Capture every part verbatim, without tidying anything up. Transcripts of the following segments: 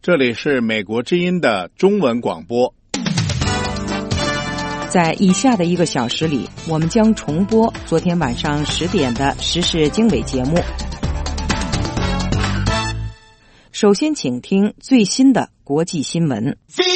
这里是美国之音的中文广播。 在以下的一个小时里，我们将重播昨天晚上十点的时事经纬节目。首先请听最新的国际新闻。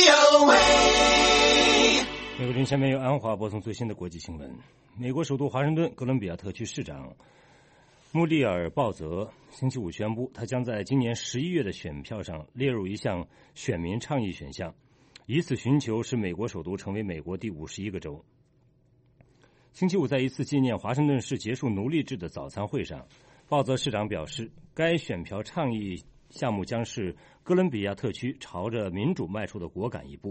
美国之音下面由安华播送最新的国际新闻。美国首都华盛顿哥伦比亚特区市长穆利尔鲍泽星期五宣布，他将在今年十一月的选票上列入一项选民倡议选项，以此寻求使美国首都成为美国第五十一个州。星期五在一次纪念华盛顿市结束奴隶制的早餐会上，鲍泽市长表示，该选票倡议项目将是哥伦比亚特区朝着民主迈出的果敢一步。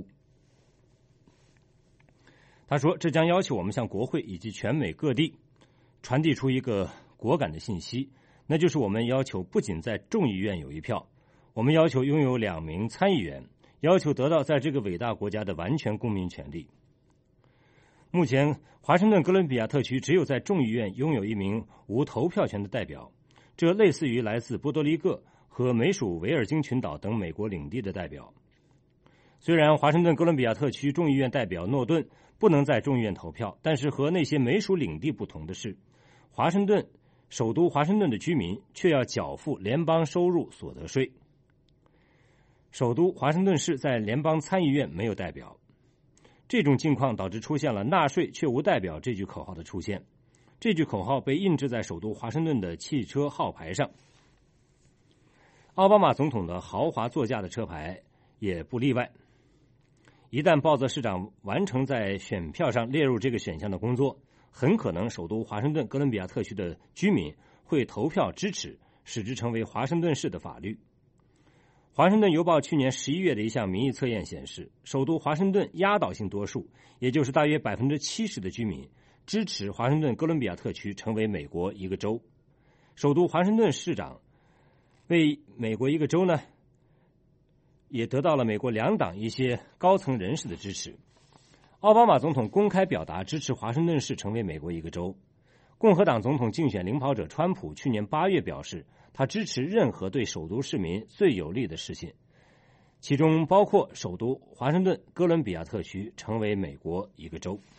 他说，这将要求我们向国会以及全美各地传递出一个果敢的信息，那就是我们要求不仅在众议院有一票，我们要求拥有两名参议员，要求得到在这个伟大国家的完全公民权利。目前华盛顿哥伦比亚特区只有在众议院拥有一名无投票权的代表，这类似于来自波多黎各和美属维尔京群岛等美国领地的代表。虽然华盛顿哥伦比亚特区众议院代表诺顿不能在众议院投票，但是和那些美属领地不同的是，华盛顿首都华盛顿的居民却要缴付联邦收入所得税。首都华盛顿市在联邦参议院没有代表，这种境况导致出现了纳税却无代表这句口号的出现。这句口号被印制在首都华盛顿的汽车号牌上，奥巴马总统的豪华座驾的车牌也不例外。一旦鲍泽市长完成在选票上列入这个选项的工作，很可能首都华盛顿哥伦比亚特区的居民会投票支持，使之成为华盛顿市的法律。华盛顿邮报去年十一月的一项民意测验显示，首都华盛顿压倒性多数，也就是大约 百分之七十 的居民支持华盛顿哥伦比亚特区成为美国一个州。首都华盛顿市长为美国一个州呢，也得到了美国两党一些高层人士的支持。奥巴马总统公开表达支持华盛顿市成为美国一个州。共和党总统竞选领跑者川普去年八月表示，他支持任何对首都市民最有利的事情，其中包括首都华盛顿哥伦比亚特区成为美国一个州。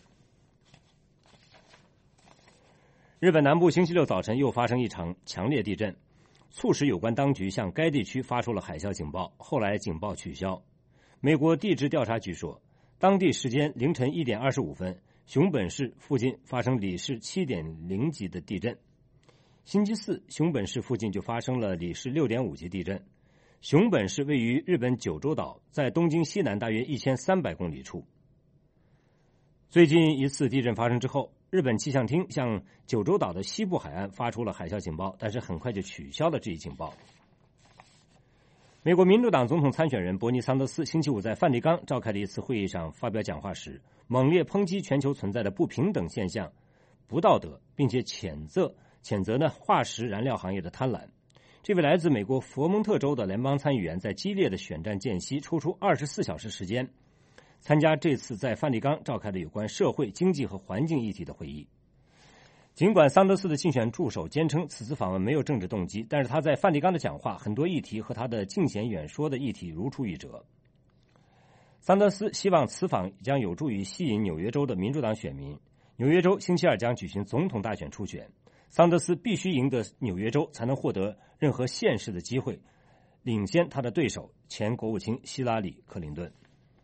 日本南部星期六早晨又发生一场强烈地震，促使有关当局向该地区发出了海啸警报，后来警报取消。美国地质调查局说，当地时间凌晨一点二十五分，熊本市附近发生里氏 七点零 级的地震。星期四，熊本市附近就发生了里氏 六点五 级地震。熊本市位于日本九州岛，在东京西南大约一千三百公里处。最近一次地震发生之后，日本气象厅向九州岛的西部海岸发出了海啸警报，但是很快就取消了这一警报。美国民主党总统参选人伯尼·桑德斯星期五在梵蒂冈召开的一次会议上发表讲话时，猛烈抨击全球存在的不平等现象不道德，并且谴责谴责呢化石燃料行业的贪婪。这位来自美国佛蒙特州的联邦参议员在激烈的选战间隙抽出二十四小时时间，参加这次在梵蒂冈召开的有关社会、经济和环境议题的会议。尽管桑德斯的竞选助手坚称此次访问没有政治动机，但是他在梵蒂冈的讲话很多议题和他的竞选演说的议题如出一辙。桑德斯希望此访将有助于吸引纽约州的民主党选民。纽约州星期二将举行总统大选初选，桑德斯必须赢得纽约州才能获得任何现实的机会，领先他的对手前国务卿希拉里·克林顿。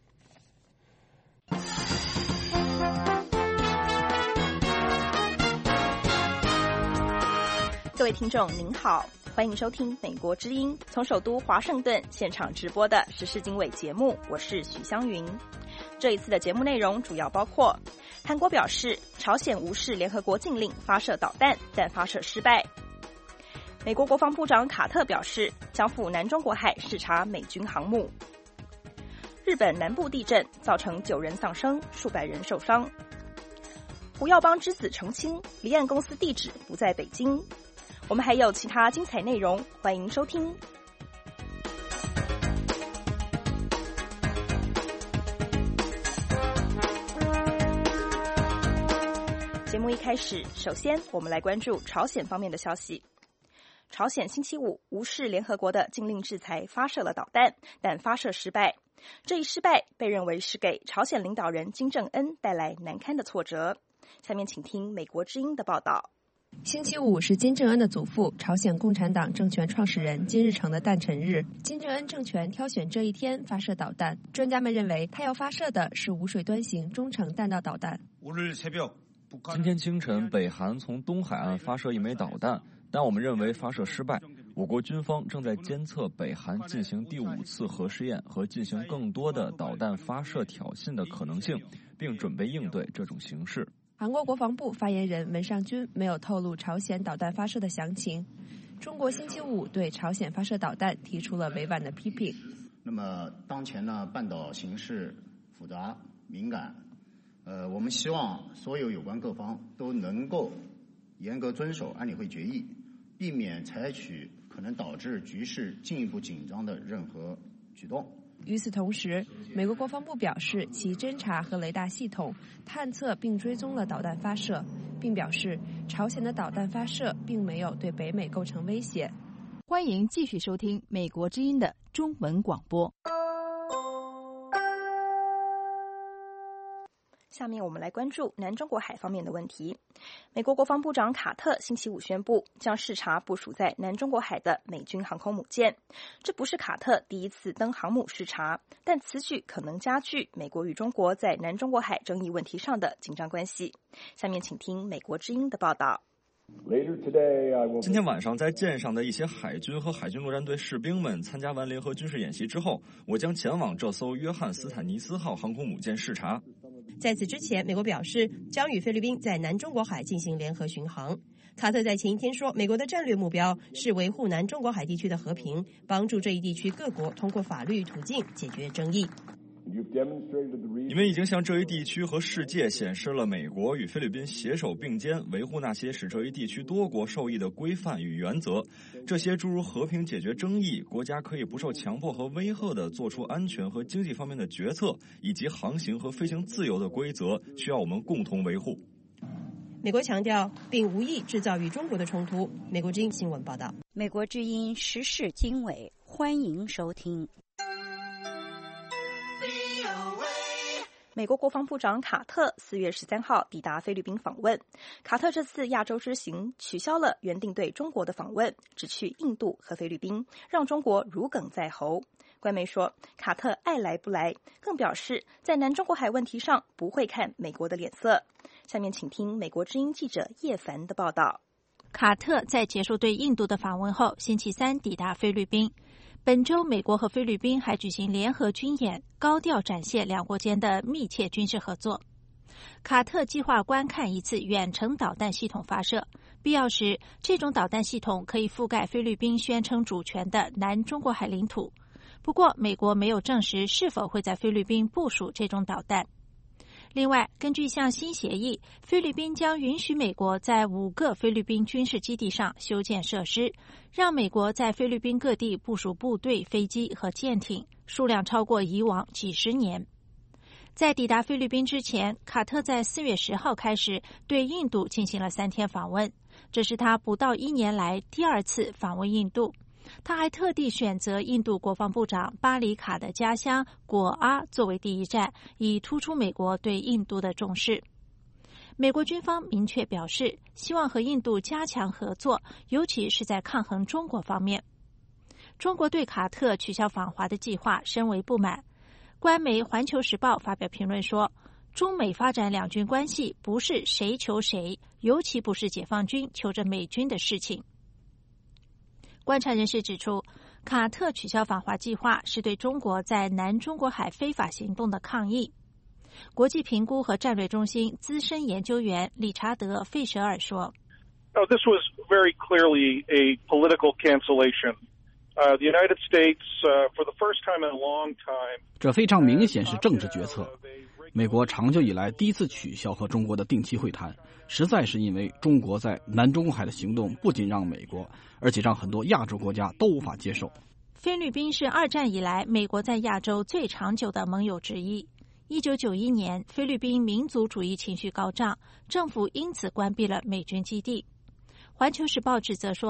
各位听众您好，欢迎收听美国之音从首都华盛顿现场直播的时事经纬节目，我是许湘云。这一次的节目内容主要包括：韩国表示朝鲜无视联合国禁令发射导弹，但发射失败；美国国防部长卡特表示将赴南中国海视察美军航母；日本南部地震造成九人丧生，数百人受伤；胡耀邦之子澄清离岸公司地址不在北京。我们还有其他精彩内容，欢迎收听。节目一开始，首先我们来关注朝鲜方面的消息。 朝鲜星期五无视联合国的禁令制裁，发射了导弹，但发射失败。这一失败被认为是给朝鲜领导人金正恩带来难堪的挫折。下面请听美国之音的报道。 星期五是金正恩的祖父朝鲜共产党政权创始人金日成的诞辰日，金正恩政权挑选这一天发射导弹。专家们认为他要发射的是无水端型中程弹道导弹。 今天清晨，北韩从东海岸发射一枚导弹，但我们认为发射失败。我国军方正在监测北韩进行第五次核试验和进行更多的导弹发射挑衅的可能性，并准备应对这种形势。 韩国国防部发言人文尚军没有透露朝鲜导弹发射的详情。中国星期五对朝鲜发射导弹提出了委婉的批评。 那么当前呢，半岛形势复杂敏感，呃，我们希望所有有关各方都能够严格遵守安理会决议，避免采取可能导致局势进一步紧张的任何举动。 与此同时，美国国防部表示，其侦察和雷达系统探测并追踪了导弹发射，并表示朝鲜的导弹发射并没有对北美构成威胁。 欢迎继续收听美国之音的中文广播。 下面我们来关注南中国海方面的问题。美国国防部长卡特星期五宣布，将视察部署在南中国海的美军航空母舰。这不是卡特第一次登航母视察，但此举可能加剧美国与中国在南中国海争议问题上的紧张关系。下面请听美国之音的报道。 今天晚上，在舰上的一些海军和海军陆战队士兵们参加完联合军事演习之后，我将前往这艘约翰斯坦尼斯号航空母舰视察。 在此之前，美国表示将与菲律宾在南中国海进行联合巡航。卡特在前一天说，美国的战略目标是维护南中国海地区的和平，帮助这一地区各国通过法律途径解决争议。 你们已经向这一地区和世界显示了美国与菲律宾携手并肩维护那些使这一地区多国受益的规范与原则。这些诸如和平解决争议、国家可以不受强迫和威吓地做出安全和经济方面的决策，以及航行和飞行自由的规则，需要我们共同维护。 美国强调，并无意制造与中国的冲突。美国之音新闻报道。 美国之音时事经纬，欢迎收听。 美国国防部长卡特四月十三号抵达菲律宾访问。卡特这次亚洲之行取消了原定对中国的访问，只去印度和菲律宾，让中国如鲠在喉。官媒说，卡特爱来不来，更表示在南中国海问题上不会看美国的脸色。下面请听美国之音记者叶凡的报道。 卡特在结束对印度的访问后，星期三抵达菲律宾。本周，美国和菲律宾还举行联合军演，高调展现两国间的密切军事合作。卡特计划观看一次远程导弹系统发射，必要时，这种导弹系统可以覆盖菲律宾宣称主权的南中国海领土。不过，美国没有证实是否会在菲律宾部署这种导弹。另外，根据一项新协议，菲律宾将允许美国在五个菲律宾军事基地上修建设施，让美国在菲律宾各地部署部队、飞机和舰艇，数量超过以往几十年。在抵达菲律宾之前，卡特在四月十号开始对印度进行了三天访问，这是他不到一年来第二次访问印度。他还特地选择印度国防部长巴里卡的家乡果阿作为第一站，以突出美国对印度的重视。美国军方明确表示，希望和印度加强合作，尤其是在抗衡中国方面。中国对卡特取消访华的计划深为不满。官媒《环球时报》发表评论说，中美发展两军关系不是谁求谁，尤其不是解放军求着美军的事情。观察人士指出，卡特取消访华计划是对中国在南中国海非法行动的抗议。国际评估和战略中心资深研究员理查德·费舍尔说 No, this was very clearly a political cancellation. Uh, the United States, uh, for the first time in a long time, 这非常明显是政治决策。美国长久以来第一次取消和中国的定期会谈，实在是因为中国在南中国海的行动不仅让美国，而且让很多亚洲国家都无法接受。 菲律宾是二战以来美国在亚洲最长久的盟友之一。一九九一年，菲律宾民族主义情绪高涨，政府因此关闭了美军基地。环球时报指责说，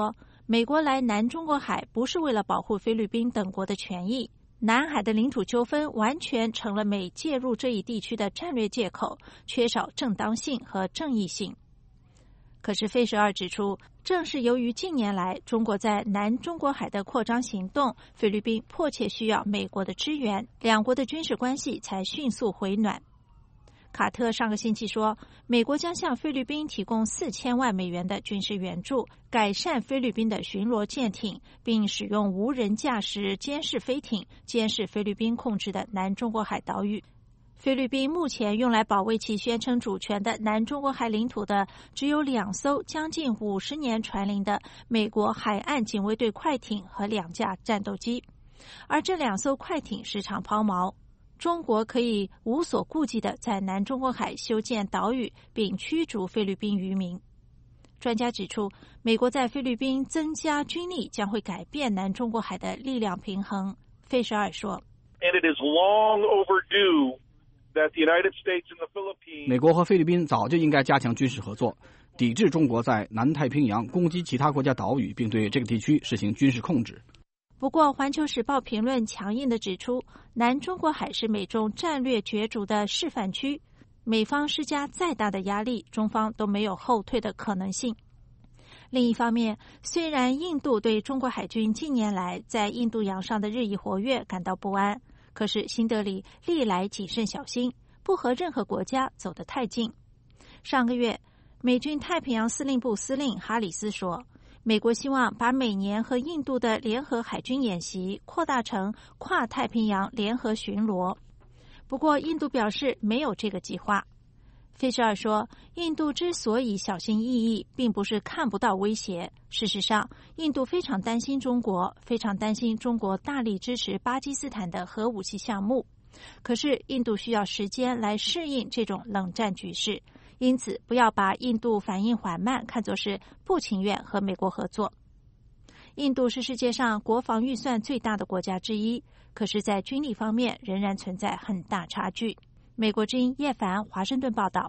美国来南中国海不是为了保护菲律宾等国的权益，南海的领土纠纷完全成了美介入这一地区的战略借口，缺少正当性和正义性。可是费舍尔指出，正是由于近年来中国在南中国海的扩张行动，菲律宾迫切需要美国的支援，两国的军事关系才迅速回暖。卡特上个星期说，美国将向菲律宾提供四千万美元的军事援助，改善菲律宾的巡逻舰艇，并使用无人驾驶监视飞艇监视菲律宾控制的南中国海岛屿。菲律宾目前用来保卫其宣称主权的南中国海领土的只有两艘将近五十年船龄的美国海岸警卫队快艇和两架战斗机，而这两艘快艇时常抛锚。中国可以无所顾忌地在南中国海修建岛屿，并驱逐菲律宾渔民。专家指出，美国在菲律宾增加军力将会改变南中国海的力量平衡。费舍尔说 And it is long overdue that the United States and the Philippines 美国和菲律宾早就应该加强军事合作，抵制中国在南太平洋攻击其他国家岛屿，并对这个地区实行军事控制。 不过，《环球时报》评论强硬地指出，南中国海是美中战略角逐的示范区，美方施加再大的压力，中方都没有后退的可能性。另一方面，虽然印度对中国海军近年来在印度洋上的日益活跃感到不安，可是新德里历来谨慎小心，不和任何国家走得太近。上个月，美军太平洋司令部司令哈里斯说，美国希望把每年和印度的联合海军演习扩大成跨太平洋联合巡逻。不过，印度表示没有这个计划。费舍尔说，印度之所以小心翼翼，并不是看不到威胁。事实上，印度非常担心中国，非常担心中国大力支持巴基斯坦的核武器项目。可是，印度需要时间来适应这种冷战局势。因此，不要把印度反应缓慢看作是不情愿和美国合作。印度是世界上国防预算最大的国家之一，可是在军力方面仍然存在很大差距。美国之音叶凡华盛顿报道。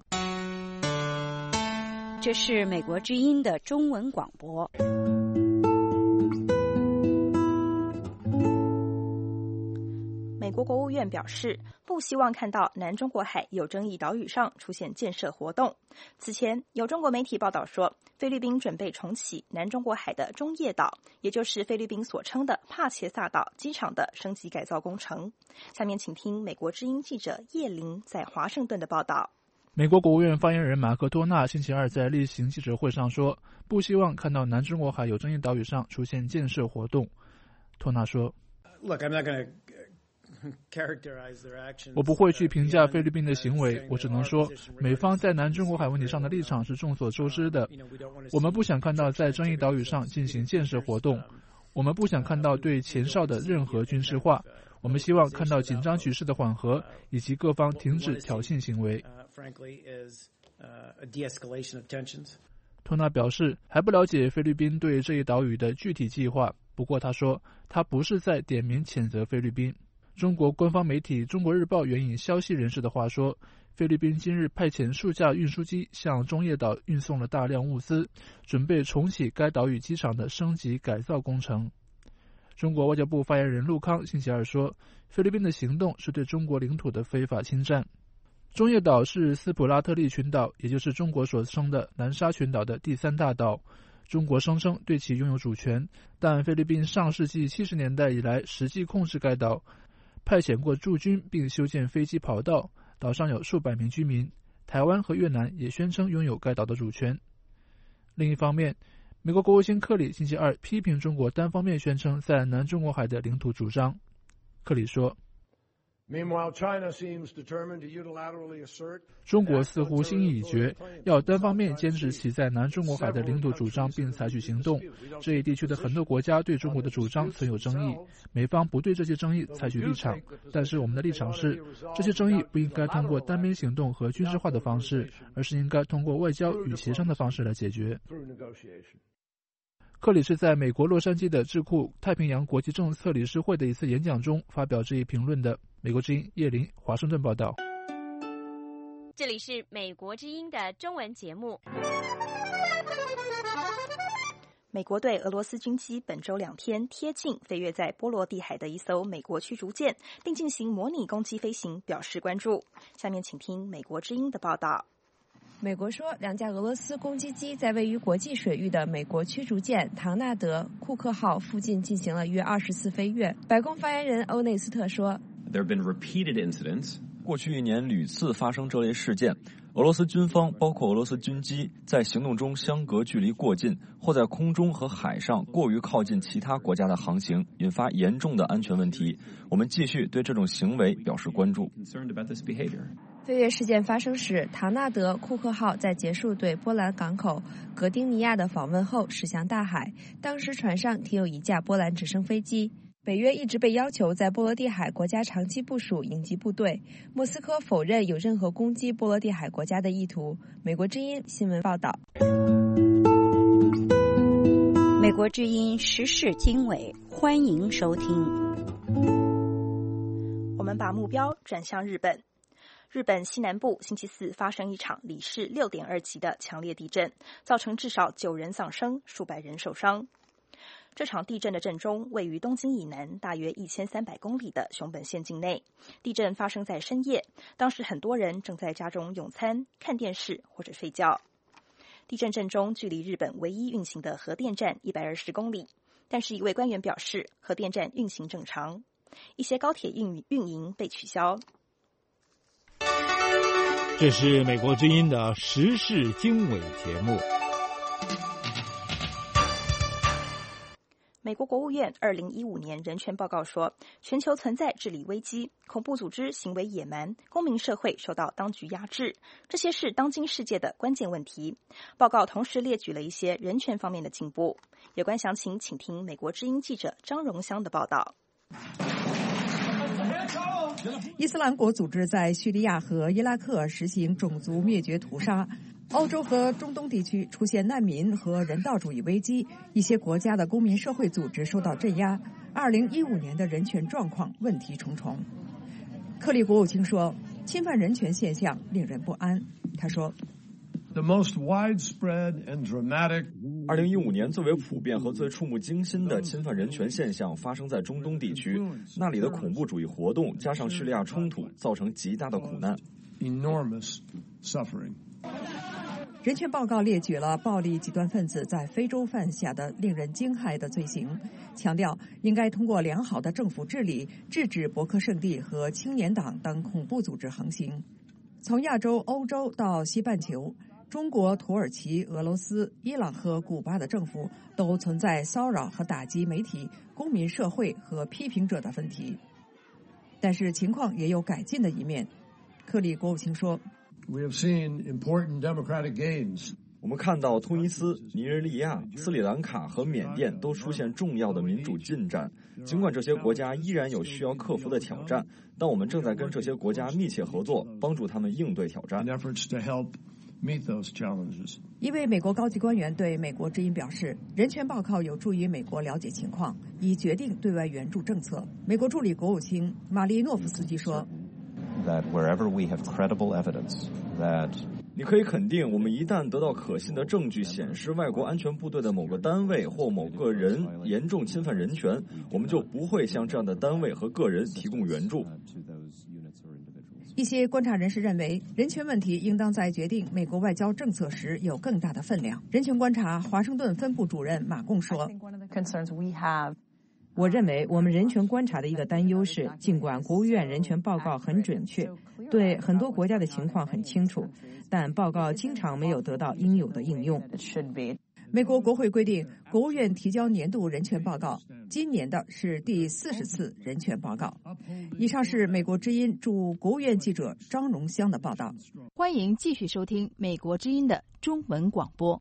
这是美国之音的中文广播。 美国国务院表示，不希望看到南中国海有争议岛屿上出现建设活动。此前，有中国媒体报道说，菲律宾准备重启南中国海的中业岛，也就是菲律宾所称的帕切萨岛机场的升级改造工程。下面请听美国之音记者叶玲在华盛顿的报道。 美国国务院发言人马克托纳星期二在例行记者会上说，不希望看到南中国海有争议岛屿上出现建设活动。托纳说， Look, I'm not gonna 我不会去评价菲律宾的行为，我只能说，美方在南中国海问题上的立场是众所周知的。我们不想看到在争议岛屿上进行建设活动，我们不想看到对前哨的任何军事化，我们希望看到紧张局势的缓和，以及各方停止挑衅行为。托纳表示，还不了解菲律宾对这一岛屿的具体计划，不过他说，他不是在点名谴责菲律宾。中国官方媒体《中国日报》援引消息人士的话说，菲律宾今日派遣数架运输机向中业岛运送了大量物资，准备重启该岛屿机场的升级改造工程。中国外交部发言人陆康星期二说，菲律宾的行动是对中国领土的非法侵占。中业岛是斯普拉特利群岛，也就是中国所称的南沙群岛的第三大岛。中国声称对其拥有主权，但菲律宾上世纪七十年代以来实际控制该岛，派遣过驻军并修建飞机跑道，岛上有数百名居民。台湾和越南也宣称拥有该岛的主权。另一方面，美国国务卿克里星期二批评中国单方面宣称在南中国海的领土主张。克里说，中国似乎心意已决，要单方面坚持其在南中国海的领土主张并采取行动。这一地区的很多国家对中国的主张存有争议，美方不对这些争议采取立场，但是我们的立场是，这些争议不应该通过单边行动和军事化的方式，而是应该通过外交与协商的方式来解决。克里是在美国洛杉矶的智库太平洋国际政策理事会的一次演讲中发表这一评论的。美国之音叶林华盛顿报道。 这里是美国之音的中文节目。 美国对俄罗斯军机本周两天贴近飞越在波罗的海的一艘美国驱逐舰，并进行模拟攻击飞行，表示关注。下面请听美国之音的报道。 美国说，两架俄罗斯攻击机在位于国际水域的美国驱逐舰唐纳德·库克号附近进行了约二十次飞跃。白宫发言人欧内斯特说 There have been repeated incidents. 过去一年屡次发生这类事件，俄罗斯军方包括俄罗斯军机在行动中相隔距离过近，或在空中和海上过于靠近其他国家的航行，引发严重的安全问题。我们继续对这种行为表示关注。 飞跃事件发生时，唐纳德·库克号在结束对波兰港口格丁尼亚的访问后驶向大海，当时船上停有一架波兰直升飞机。北约一直被要求在波罗的海国家长期部署应急部队，莫斯科否认有任何攻击波罗的海国家的意图。美国之音新闻报道。 美国之音时事经纬，欢迎收听。 我们把目标转向日本。日本西南部星期四发生一场里氏 六点二 级的强烈地震，造成至少九人丧生，数百人受伤。这场地震的震中位于东京以南大约一千三百公里的熊本县境内。地震发生在深夜，当时很多人正在家中用餐、看电视或者睡觉。地震震中距离日本唯一运行的核电站一百二十公里，但是一位官员表示，核电站运行正常。一些高铁运运营被取消。 这是美国之音的时事经纬节目。 美国国务院二零一五年人权报告说，全球存在治理危机，恐怖组织行为野蛮，公民社会受到当局压制，这些是当今世界的关键问题。报告同时列举了一些人权方面的进步。有关详情，请听美国之音记者张荣香的报道。 伊斯兰国组织在叙利亚和伊拉克实行种族灭绝屠杀，欧洲和中东地区出现难民和人道主义危机，一些国家的公民社会组织受到镇压。二零一五年的人权状况问题重重。克里国务卿说，侵犯人权现象令人不安。他说， 二零一五年最为普遍和最触目惊心的侵犯人权现象发生在中东地区，那里的恐怖主义活动加上叙利亚冲突，造成极大的苦难。 人权报告列举了暴力极端分子在非洲犯下的令人惊骇的罪行，强调应该通过良好的政府治理制止伯克圣地和青年党等恐怖组织横行。从亚洲、欧洲到西半球，中国、土耳其、俄罗斯、伊朗和古巴的政府都存在骚扰和打击媒体、公民社会和批评者的问题，但是情况也有改进的一面。克里国务卿说， 我们看到突尼斯、尼日利亚、斯里兰卡和缅甸都出现重要的民主进展。尽管这些国家依然有需要克服的挑战，但我们正在跟这些国家密切合作，帮助他们应对挑战。 一位美国高级官员对美国之音表示，人权报告有助于美国了解情况，以决定对外援助政策。美国助理国务卿马利诺夫斯基说， 你可以肯定，我们一旦得到可信的证据显示外国安全部队的某个单位或某个人严重侵犯人权，我们就不会向这样的单位和个人提供援助。 一些观察人士认为，人权问题应当在决定美国外交政策时有更大的分量。人权观察华盛顿分部主任马贡说， 我认为我们人权观察的一个担忧是，尽管国务院人权报告很准确，对很多国家的情况很清楚，但报告经常没有得到应有的应用。 美国国会规定，国务院提交年度人权报告，今年的是第四十次人权报告。以上是美国之音驻国务院记者张荣香的报道。 欢迎继续收听美国之音的中文广播。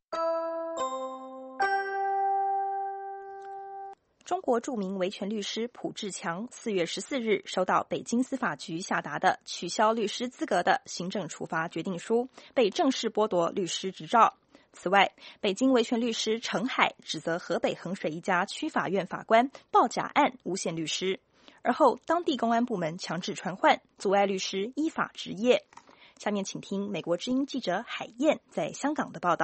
中国著名维权律师卜志强四月十四日收到北京司法局下达的取消律师资格的行政处罚决定书，被正式剥夺律师执照。此外，北京维权律师程海指责河北衡水一家区法院法官报假案诬陷律师，而后当地公安部门强制传唤，阻碍律师依法执业。下面请听美国之音记者海燕在香港的报道。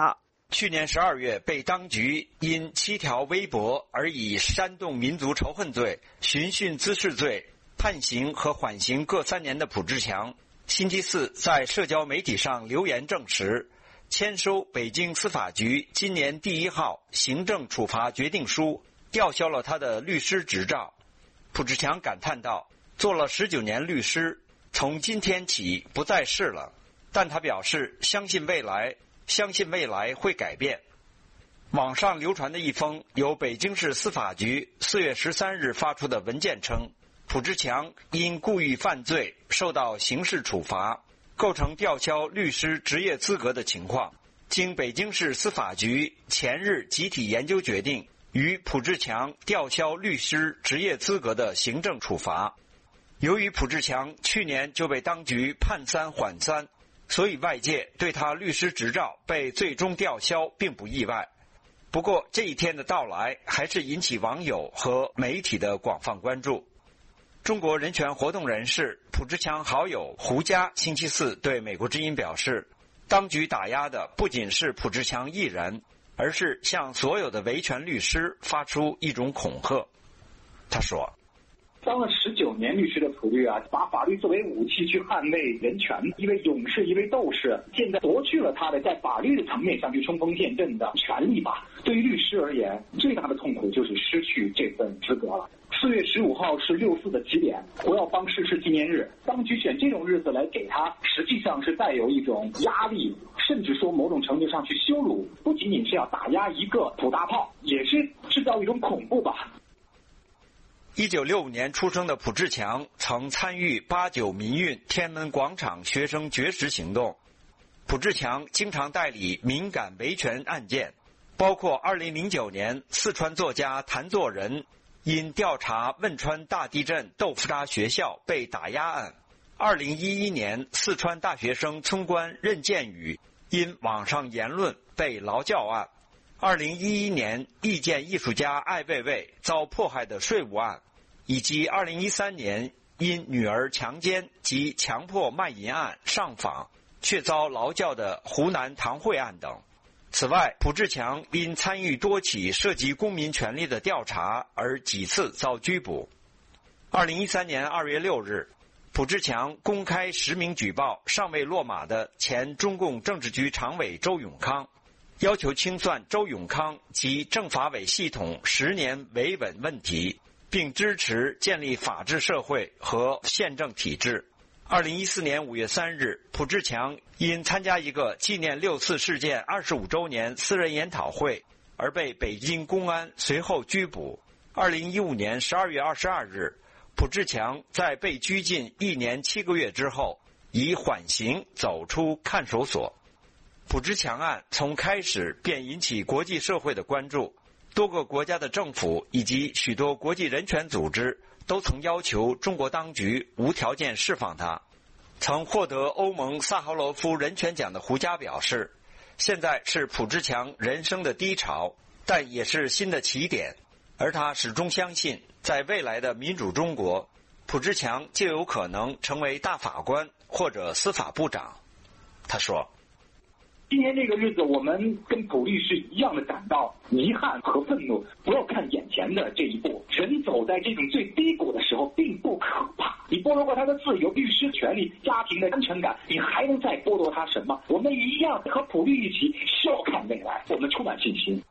去年十二月被当局因七条微博而以煽动民族仇恨罪、寻衅滋事罪判刑和缓刑各三年的卜志强，星期四在社交媒体上留言证实，签收北京司法局今年第一号行政处罚决定书，吊销了他的律师执照。卜志强感叹道：“做了十九年律师，从今天起不再是了。”但他表示相信未来，相信未来会改变。网上流传的一封由北京市司法局四月十三日发出的文件称，卜志强因故意犯罪受到刑事处罚，构成吊销律师执业资格的情况。经北京市司法局前日集体研究决定，于卜志强吊销律师执业资格的行政处罚。由于卜志强去年就被当局判三缓三，所以外界对他律师执照被最终吊销并不意外。不过这一天的到来还是引起网友和媒体的广泛关注。中国人权活动人士卜志强好友胡佳星期四对美国之音表示，当局打压的不仅是卜志强一人，而是向所有的维权律师发出一种恐吓。他说， 当了十九年律师的普律啊，把法律作为武器去捍卫人权，一位勇士，一位斗士，现在夺去了他的在法律的层面上去冲锋陷阵的权利吧。对于律师而言，最大的痛苦就是失去这份资格了。四月十五号是六四的起点，国药帮逝世纪念日，当局选这种日子来给他，实际上是带有一种压力，甚至说某种程度上去羞辱，不仅仅是要打压一个土大炮，也是制造一种恐怖吧。 一九六五年出生的卜志强曾参与八九民运天安门广场学生绝食行动。卜志强经常代理敏感维权案件，包括二零零九年四川作家谭作人因调查汶川大地震豆腐渣学校被打压案，二零一一年四川大学生村官任建宇因网上言论被劳教案，二零一一年意见艺术家艾未未遭迫害的税务案，以及二零一三年因女儿强奸及强迫卖淫案上访却遭劳教的湖南唐慧案等。此外，卜志强因参与多起涉及公民权利的调查而几次遭拘捕。二零一三年二月六日，卜志强公开实名举报尚未落马的前中共政治局常委周永康，要求清算周永康及政法委系统十年维稳问题，并支持建立法治社会和宪政体制。二零一四年五月三日，卜志强因参加一个纪念六四事件二十五周年私人研讨会而被北京公安随后拘捕。二零一五年十二月二十二日，卜志强在被拘禁一年七个月之后，以缓刑走出看守所。卜志强案从开始便引起国际社会的关注，多个国家的政府以及许多国际人权组织都曾要求中国当局无条件释放他。曾获得欧盟萨哈罗夫人权奖的胡佳表示，现在是卜志强人生的低潮，但也是新的起点，而他始终相信在未来的民主中国，卜志强就有可能成为大法官或者司法部长。他说， 今年这个日子，我们跟普律师一样的感到遗憾和愤怒。不要看眼前的这一步，人走在这种最低谷的时候并不可怕。你剥夺过他的自由、律师权利、家庭的安全感，你还能再剥夺他什么？我们一样和普律一起笑看未来，我们充满信心。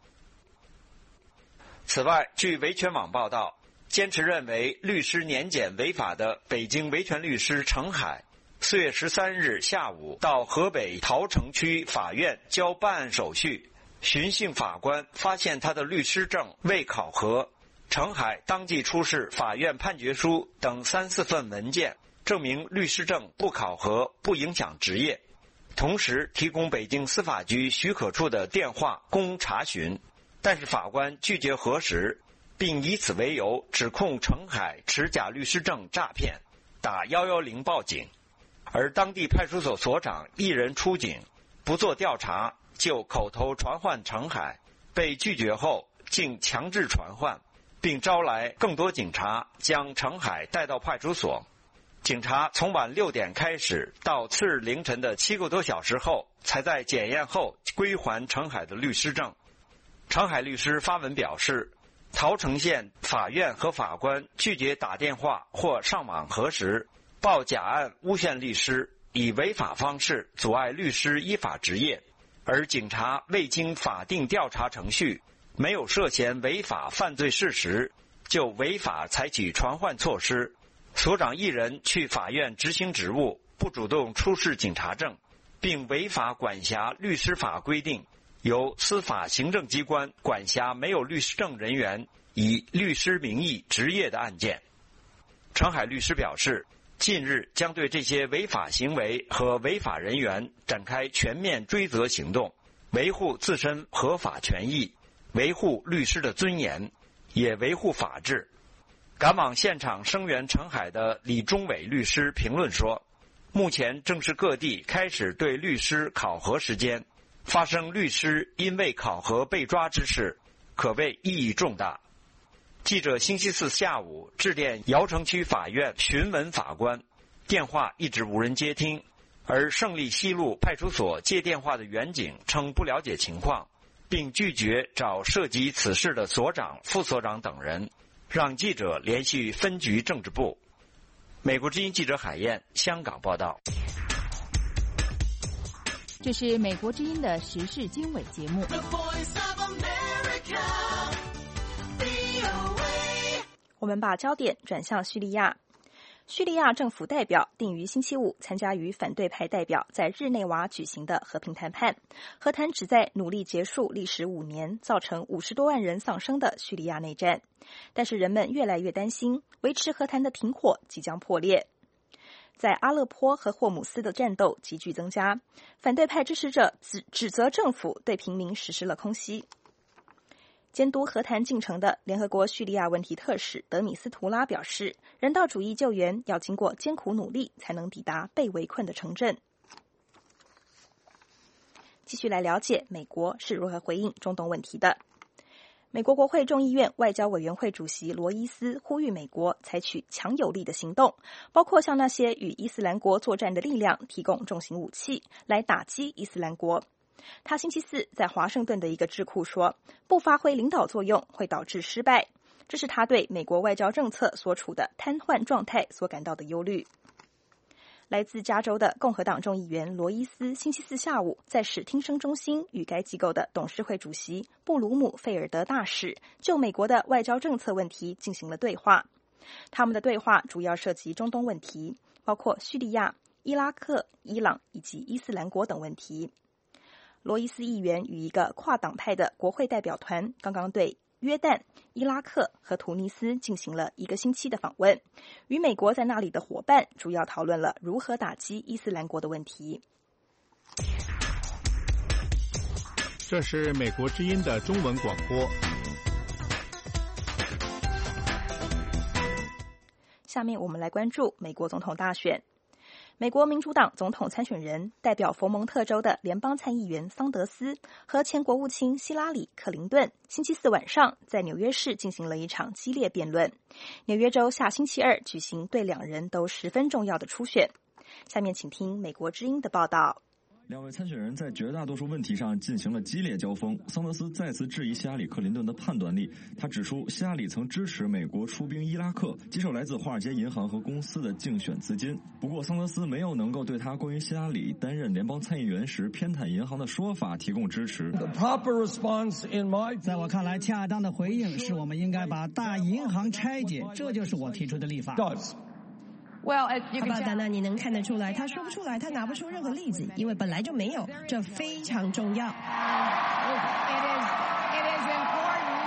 此外，据维权网报道，坚持认为律师年检违法的北京维权律师程海四月十三日下午到河北桃城区法院交办案手续，巡幸法官发现他的律师证未考核，程海当即出示法院判决书等三四份文件，证明律师证不考核不影响职业，同时提供北京司法局许可处的电话供查询，但是法官拒绝核实，并以此为由指控程海持假律师证诈骗，打一一零报警。而当地派出所所长一人出警，不做调查就口头传唤程海，被拒绝后竟强制传唤，并招来更多警察将程海带到派出所。 警察从晚六点开始，到次日凌晨的七个多小时后，才在检验后归还程海的律师证。程海律师发文表示，桃城县法院和法官拒绝打电话或上网核实，报假案诬陷律师，以违法方式阻碍律师依法执业，而警察未经法定调查程序，没有涉嫌违法犯罪事实，就违法采取传唤措施。所长一人去法院执行职务，不主动出示警察证，并违法管辖律师法规定，由司法行政机关管辖没有律师证人员以律师名义执业的案件。程海律师表示，近日将对这些违法行为和违法人员展开全面追责行动，维护自身合法权益，维护律师的尊严，也维护法治。赶往现场声援程海的李忠伟律师评论说，目前正是各地开始对律师考核时间，发生律师因为考核被抓之事，可谓意义重大。记者星期四下午致电姚城区法院询问法官，电话一直无人接听，而胜利西路派出所接电话的员警称不了解情况，并拒绝找涉及此事的所长、副所长等人，让记者联系分局政治部。美国之音记者海燕，香港报道。 这是美国之音的时事经纬节目。 我们把焦点转向叙利亚。叙利亚政府代表定于星期五参加与反对派代表在日内瓦举行的和平谈判，和谈旨在努力结束历时五年、造成五十多万人丧生的叙利亚内战。但是人们越来越担心，维持和谈的停火即将破裂。在阿勒颇和霍姆斯的战斗急剧增加，反对派支持者指指责政府对平民实施了空袭。监督和谈进程的联合国叙利亚问题特使德米斯图拉表示，人道主义救援要经过艰苦努力才能抵达被围困的城镇。继续来了解美国是如何回应中东问题的。美国国会众议院外交委员会主席罗伊斯呼吁美国采取强有力的行动，包括向那些与伊斯兰国作战的力量提供重型武器，来打击伊斯兰国。他星期四在华盛顿的一个智库说，不发挥领导作用会导致失败，这是他对美国外交政策所处的瘫痪状态所感到的忧虑。来自加州的共和党众议员罗伊斯星期四下午在史汀生中心与该机构的董事会主席布鲁姆费尔德大使就美国的外交政策问题进行了对话。他们的对话主要涉及中东问题，包括叙利亚、伊拉克、伊朗以及伊斯兰国等问题。罗伊斯议员与一个跨党派的国会代表团刚刚对约旦、伊拉克和突尼斯进行了一个星期的访问，与美国在那里的伙伴主要讨论了如何打击伊斯兰国的问题。 这是美国之音的中文广播。 下面我们来关注美国总统大选。美国民主党总统参选人代表佛蒙特州的联邦参议员桑德斯和前国务卿希拉里·克林顿星期四晚上在纽约市进行了一场激烈辩论。纽约州下星期二举行对两人都十分重要的初选。下面请听美国之音的报道。 两位参选人在绝大多数问题上进行了激烈交锋。桑德斯再次质疑希拉里·克林顿的判断力，他指出希拉里曾支持美国出兵伊拉克，接受来自华尔街银行和公司的竞选资金。不过，桑德斯没有能够对他关于希拉里担任联邦参议员时偏袒银行的说法提供支持。 在我看来，恰当的回应是我们应该把大银行拆解，这就是我提出的立法。 Well, you can tell. 那你能看得出来，他说不出来，他拿不出任何例子，因为本来就没有，这非常重要。 It is, it is important.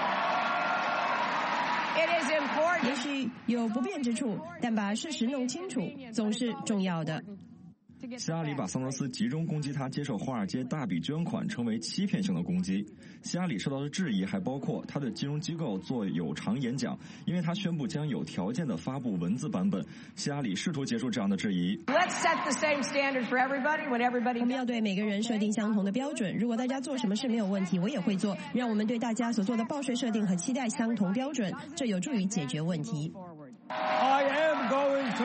It is important. 也许有不便之处，但把事实弄清楚总是重要的。 希拉里把桑德斯集中攻击他接受华尔街大笔捐款称为欺骗性的攻击。希拉里受到的质疑还包括他对金融机构做有偿演讲，因为他宣布将有条件的发布文字版本。希拉里试图结束这样的质疑。 Let's set the same standard for everybody when everybody. 我们要对每个人设定相同的标准。如果大家做什么事没有问题，我也会做。让我们对大家所做的报税设定和期待相同标准，这有助于解决问题。 I am going to release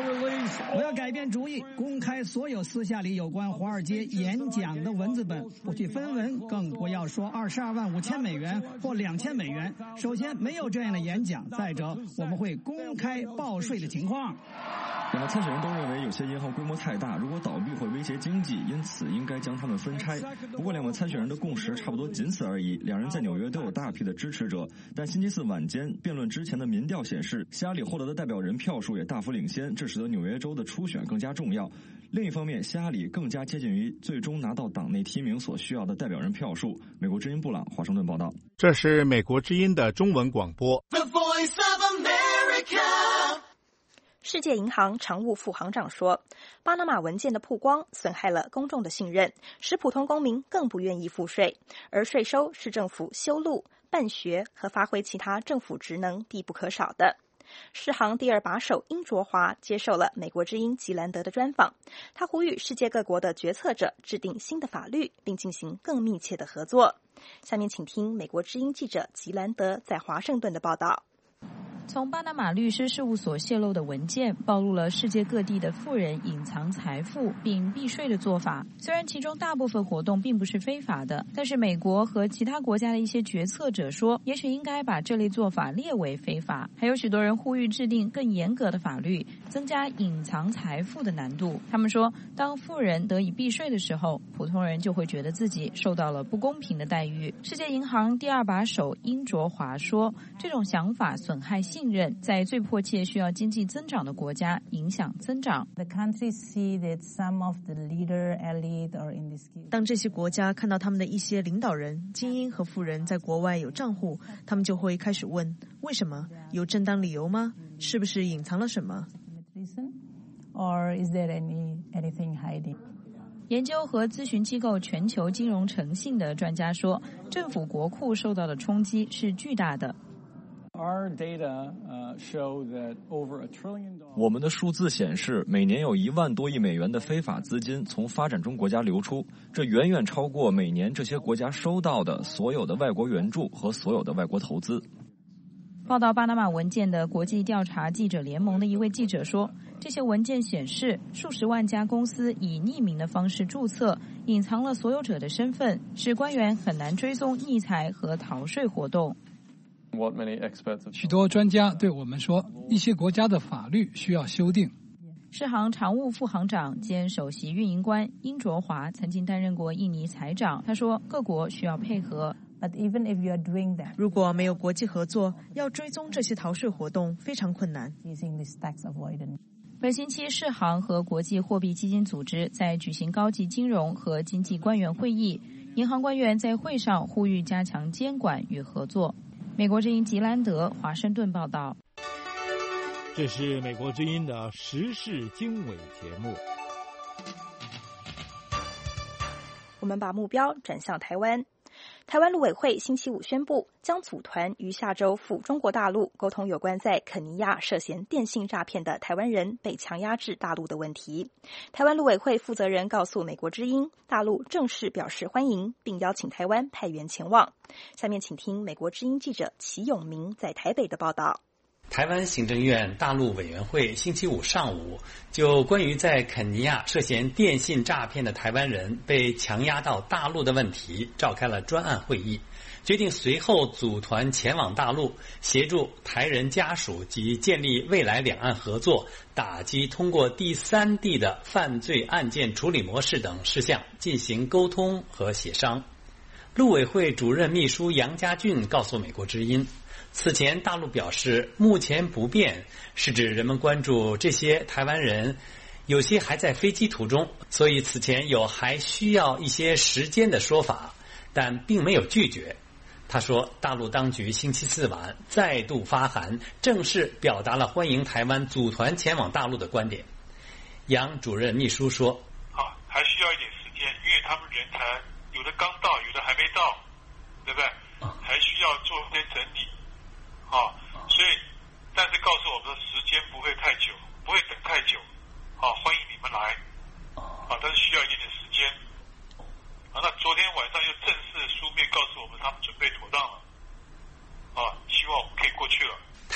我要改变主意，公开所有私下里有关华尔街演讲的文字本，不去分文，更不要说二十二万五千美元或两千美元。首先，没有这样的演讲；再者，我们会公开报税的情况。 两个参选人都认为有些银行规模太大，如果倒闭会威胁经济，因此应该将它们分拆。不过两位参选人的共识差不多仅此而已，两人在纽约都有大批的支持者。但星期四晚间辩论之前的民调显示，希拉里获得的代表人票数也大幅领先，这使得纽约州的初选更加重要。另一方面，希拉里更加接近于最终拿到党内提名所需要的代表人票数。美国之音布朗华盛顿报道。 这是美国之音的中文广播。 The Voice of America。世界银行常务副行长说，巴拿马文件的曝光损害了公众的信任，使普通公民更不愿意付税，而税收是政府修路、办学和发挥其他政府职能必不可少的。世行第二把手殷卓华接受了美国之音吉兰德的专访，他呼吁世界各国的决策者制定新的法律，并进行更密切的合作。下面请听美国之音记者吉兰德在华盛顿的报道。 从巴拿马律师事务所泄露的文件暴露了世界各地的富人隐藏财富并避税的做法。虽然其中大部分活动并不是非法的，但是美国和其他国家的一些决策者说，也许应该把这类做法列为非法。还有许多人呼吁制定更严格的法律，增加隐藏财富的难度。他们说，当富人得以避税的时候，普通人就会觉得自己受到了不公平的待遇。世界银行第二把手殷卓华说，这种想法损害信任，在最迫切需要经济增长的国家影响增长。 当这些国家看到他们的一些领导人、精英和富人在国外有账户，他们就会开始问：为什么？有正当理由吗？是不是隐藏了什么？ Or is there any, anything hiding? 研究和咨询机构全球金融诚信的专家说，政府国库受到的冲击是巨大的。 我们的数字显示，每年有一万多亿美元的非法资金从发展中国家流出，这远远超过每年这些国家收到的所有的外国援助和所有的外国投资。 报道巴拿马文件的国际调查记者联盟的一位记者说，这些文件显示，数十万家公司以匿名的方式注册，隐藏了所有者的身份，使官员很难追踪逆财和逃税活动。 许多专家对我们说，一些国家的法律需要修订。 世行常务副行长兼首席运营官殷卓华曾经担任过印尼财长，他说，各国需要配合。But even if you are doing that, 如果没有国际合作，要追踪这些逃税活动非常困难。 本星期，世行和国际货币基金组织在举行高级金融和经济官员会议，银行官员在会上呼吁加强监管与合作。美国之音吉兰德华盛顿报道。 这是美国之音的时事经纬节目。 我们把目标转向台湾。台湾陆委会星期五宣布，将组团于下周赴中国大陆沟通有关在肯尼亚涉嫌电信诈骗的台湾人被强压至大陆的问题。台湾陆委会负责人告诉美国之音，大陆正式表示欢迎，并邀请台湾派员前往。下面请听美国之音记者齐永明在台北的报道。 台湾行政院大陆委员会星期五上午就关于在肯尼亚涉嫌电信诈骗的台湾人被强压到大陆的问题召开了专案会议，决定随后组团前往大陆，协助台人家属及建立未来两岸合作、打击通过第三地的犯罪案件处理模式等事项进行沟通和协商。陆委会主任秘书杨家俊告诉美国之音，此前大陆表示目前不变，是指人们关注这些台湾人有些还在飞机途中，所以此前有还需要一些时间的说法，但并没有拒绝。他说，大陆当局星期四晚再度发函，正式表达了欢迎台湾组团前往大陆的观点。杨主任秘书说， 好，还需要一点时间，因为他们人才有的刚到，有的还没到，对不对？还需要做一些整理。好，所以但是告诉我们的时间不会太久，不会等太久。好，欢迎你们来。啊，但是需要一点点时间。啊，那昨天晚上又正式书面告诉我们，他们准备妥当了。啊，希望我们可以过去了。 台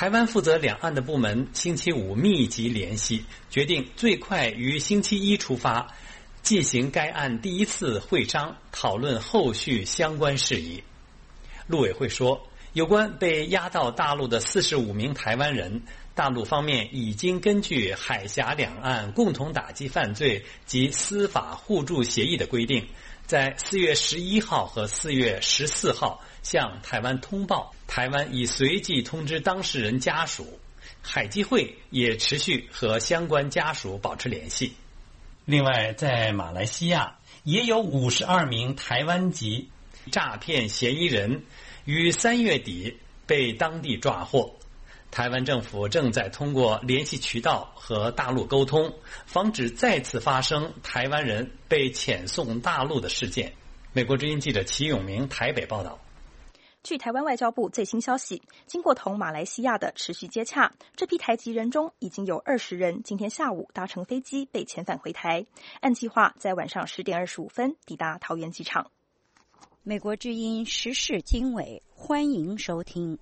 台湾负责两岸的部门星期五密集联系，决定最快于星期一出发，进行该案第一次会商，讨论后续相关事宜。陆委会说，有关被押到大陆的四十五名台湾人，大陆方面已经根据海峡两岸共同打击犯罪及司法互助协议的规定，在四月十一号和四月十四号向台湾通报，台湾已随即通知当事人家属，海基会也持续和相关家属保持联系。另外，在马来西亚也有五十二名台湾籍诈骗嫌疑人于三月底被当地抓获。台湾政府正在通过联系渠道和大陆沟通，防止再次发生台湾人被遣送大陆的事件。美国之音记者齐永明台北报道。 据台湾外交部最新消息，经过同马来西亚的持续接洽，这批台籍人中已经有二十人今天下午搭乘飞机被遣返回台，按计划在晚上十点二十五分抵达桃园机场。 美国之音时事经纬，欢迎收听。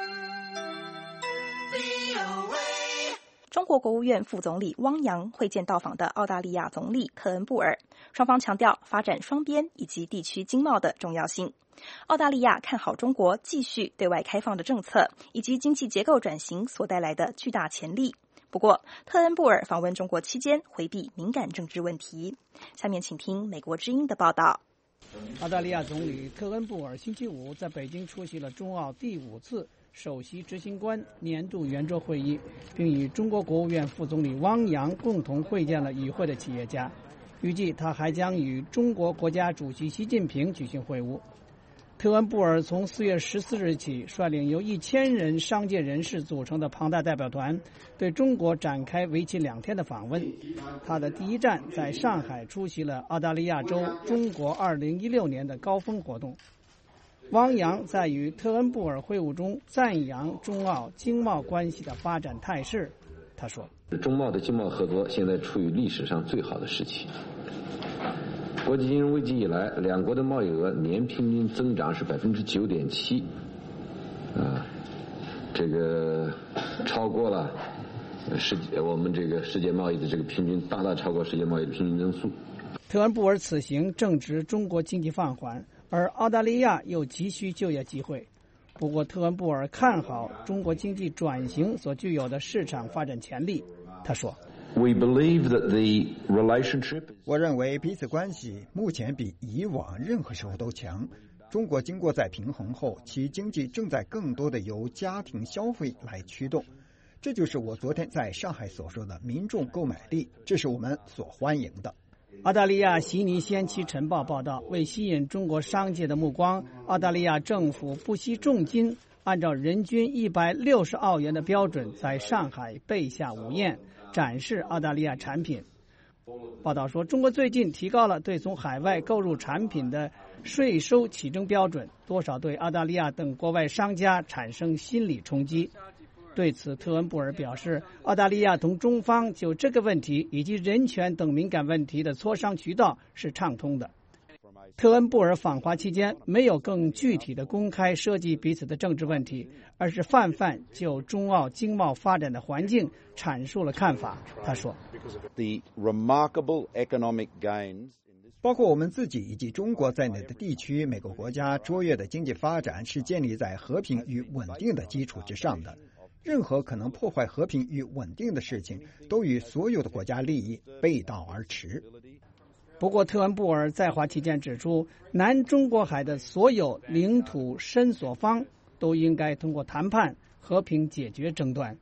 中国国务院副总理汪洋会见到访的澳大利亚总理特恩布尔，双方强调发展双边以及地区经贸的重要性。澳大利亚看好中国继续对外开放的政策以及经济结构转型所带来的巨大潜力。不过，特恩布尔访问中国期间回避敏感政治问题。下面请听美国之音的报道。 澳大利亚总理特恩布尔星期五在北京出席了中澳第五次首席执行官年度圆桌会议，并与中国国务院副总理汪洋共同会见了与会的企业家。预计他还将与中国国家主席习近平举行会晤。特恩布尔从四月十四日起率领由一千人商界人士组成的庞大代表团，对中国展开为期两天的访问。他的第一站在上海出席了澳大利亚州中国二零一六年的高峰活动。汪洋在与特恩布尔会晤中赞扬中澳经贸关系的发展态势。他说， 中贸的经贸合作现在处于历史上最好的时期。国际金融危机以来，两国的贸易额年平均增长是百分之九点七，啊，这个超过了世我们这个世界贸易的这个平均，大大超过世界贸易的平均增速。 特恩布尔此行正值中国经济放缓，而澳大利亚又急需就业机会。不过，特恩布尔看好中国经济转型所具有的市场发展潜力。他说， We believe that the relationship 我认为彼此关系目前比以往任何时候都强。中国经过再平衡后，其经济正在更多的由家庭消费来驱动，这就是我昨天在上海所说的民众购买力，这是我们所欢迎的。 澳大利亚悉尼先期晨报报道，为吸引中国商界的目光，澳大利亚政府不惜重金，按照人均一百六十澳元的标准，在上海备下午宴，展示澳大利亚产品。报道说，中国最近提高了对从海外购入产品的税收起征标准，多少对澳大利亚等国外商家产生心理冲击。对此，特恩布尔表示，澳大利亚同中方就这个问题以及人权等敏感问题的磋商渠道是畅通的。特恩布尔访华期间没有更具体的公开涉及彼此的政治问题，而是泛泛就中澳经贸发展的环境阐述了看法。他说， The remarkable economic gains包括我们自己以及中国在内的地区，每个国家卓越的经济发展是建立在和平与稳定的基础之上的。任何可能破坏和平与稳定的事情，都与所有的国家利益背道而驰。 不过，特恩布尔在华期间指出，南中国海的所有领土伸索方都应该通过谈判和平解决争端。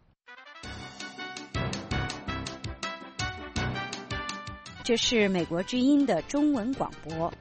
这是美国之音的中文广播。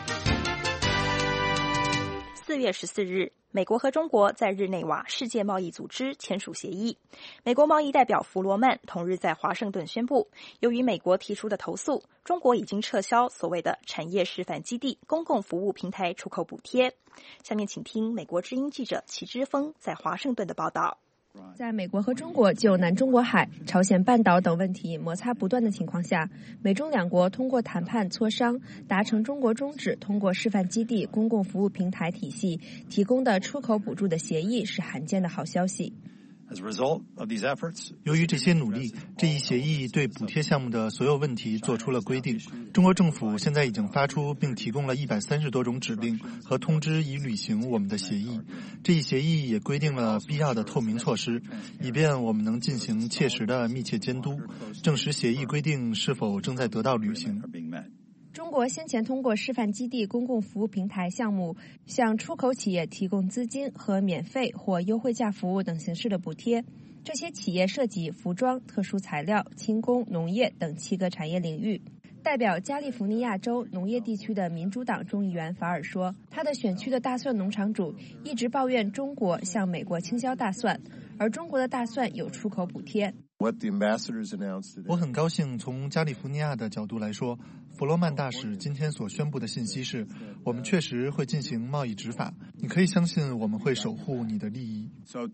四月十四日，美国和中国在日内瓦世界贸易组织签署协议。美国贸易代表弗罗曼同日在华盛顿宣布，由于美国提出的投诉，中国已经撤销所谓的产业示范基地公共服务平台出口补贴。下面请听美国之音记者齐之峰在华盛顿的报道。 在美国和中国就南中国海、朝鲜半岛等问题摩擦不断的情况下，美中两国通过谈判磋商，达成中国终止通过示范基地公共服务平台体系提供的出口补助的协议是罕见的好消息。 由于这些努力，这一协议对补贴项目的所有问题做出了规定。中国政府现在已经发出并提供了一百三十多种指令和通知以履行我们的协议。这一协议也规定了必要的透明措施，以便我们能进行切实的密切监督，证实协议规定是否正在得到履行。 中国先前通过示范基地公共服务平台项目，向出口企业提供资金和免费或优惠价服务等形式的补贴。这些企业涉及服装、特殊材料、轻工、农业等七个产业领域。代表加利福尼亚州农业地区的民主党众议员法尔说，他的选区的大蒜农场主一直抱怨中国向美国倾销大蒜，而中国的大蒜有出口补贴。 我很高兴从加利福尼亚的角度来说，弗罗曼大使今天所宣布的信息是，我们确实会进行贸易执法，你可以相信我们会守护你的利益。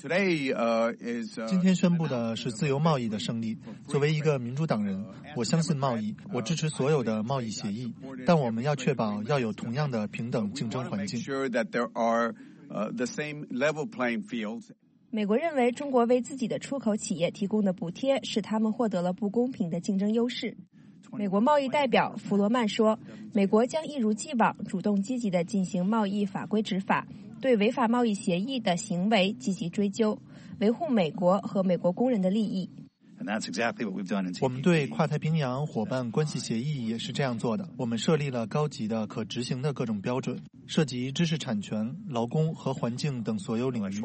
今天宣布的是自由贸易的胜利。作为一个民主党人，我相信贸易，我支持所有的贸易协议，但我们要确保要有同样的平等竞争环境。 美国认为中国为自己的出口企业提供的补贴使他们获得了不公平的竞争优势。美国贸易代表弗罗曼说，美国将一如既往主动积极地进行贸易法规执法，对违法贸易协议的行为积极追究，维护美国和美国工人的利益。 我们对跨太平洋伙伴关系协议也是这样做的。我们设立了高级的可执行的各种标准，涉及知识产权、劳工和环境等所有领域。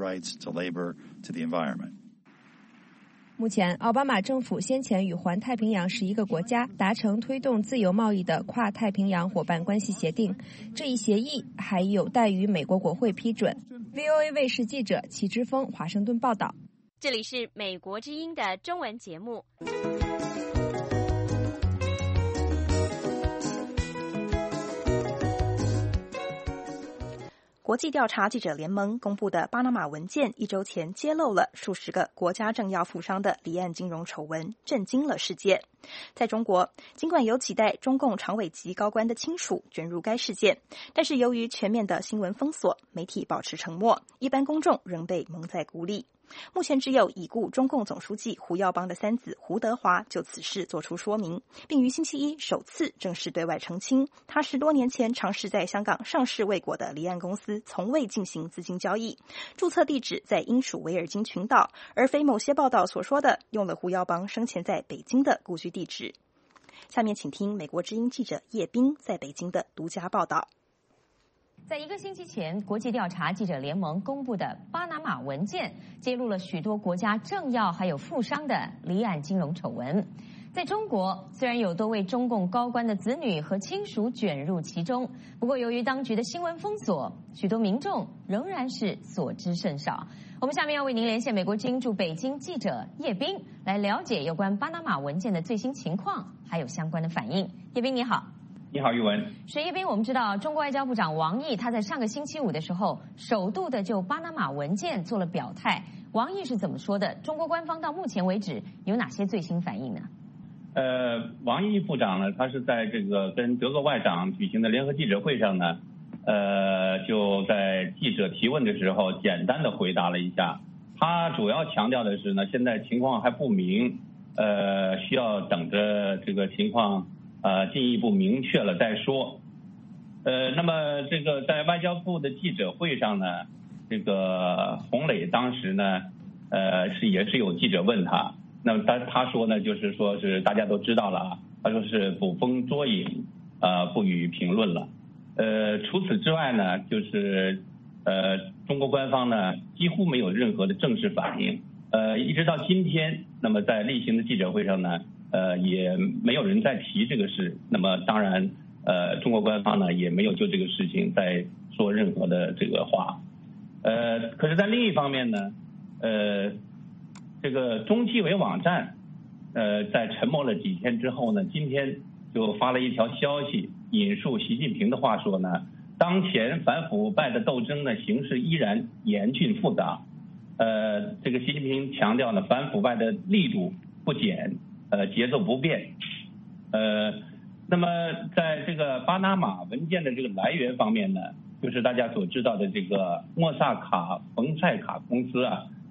目前，奥巴马政府先前与环太平洋十一个国家达成推动自由贸易的跨太平洋伙伴关系协定，这一协议还有待于美国国会批准。V O A 卫视记者齐之峰华盛顿报道。 这里是美国之音的中文节目。 国际调查记者联盟公布的巴拿马文件一周前揭露了数十个国家政要富商的离岸金融丑闻，震惊了世界。在中国，尽管有几代中共常委级高官的亲属卷入该事件，但是由于全面的新闻封锁，媒体保持沉默，一般公众仍被蒙在鼓里。目前只有已故中共总书记胡耀邦的三子胡德华就此事作出说明，并于星期一首次正式对外澄清，他十多年前尝试在香港上市未果的离岸公司从未进行资金交易，注册地址在英属维尔京群岛，而非某些报道所说的用了胡耀邦生前在北京的故居地址。下面请听美国之音记者叶冰在北京的独家报道。 在一个星期前，国际调查记者联盟公布的巴拿马文件揭露了许多国家政要还有富商的离岸金融丑闻。在中国，虽然有多位中共高官的子女和亲属卷入其中，不过由于当局的新闻封锁，许多民众仍然是所知甚少。我们下面要为您连线美国之音驻北京记者叶冰，来了解有关巴拿马文件的最新情况，还有相关的反应。叶冰你好。 你好，玉文。 水叶冰，我们知道中国外交部长王毅他在上个星期五的时候，首度的就巴拿马文件做了表态。王毅是怎么说的？中国官方到目前为止有哪些最新反应呢？ 呃，王毅部长呢，他是在这个跟德国外长举行的联合记者会上呢，呃，就在记者提问的时候简单的回答了一下。他主要强调的是呢，现在情况还不明，呃，需要等着这个情况呃进一步明确了再说。呃，那么这个在外交部的记者会上呢，这个洪磊当时呢，呃是也是有记者问他，那么他他说呢，就是说是大家都知道了啊，他说是捕风捉影，呃不予评论了。呃，除此之外呢，就是呃中国官方呢几乎没有任何的正式反应，呃一直到今天，那么在例行的记者会上呢，呃也没有人再提这个事，那么当然呃中国官方呢也没有就这个事情再说任何的这个话。呃可是在另一方面呢，呃这个中纪委网站呃在沉默了几天之后呢，今天就发了一条消息，引述习近平的话说呢，当前反腐败的斗争呢形势依然严峻复杂。呃这个习近平强调呢，反腐败的力度不减，呃节奏不变。呃那么在这个巴拿马文件的这个来源方面呢，就是大家所知道的这个莫萨卡冯塞卡公司啊，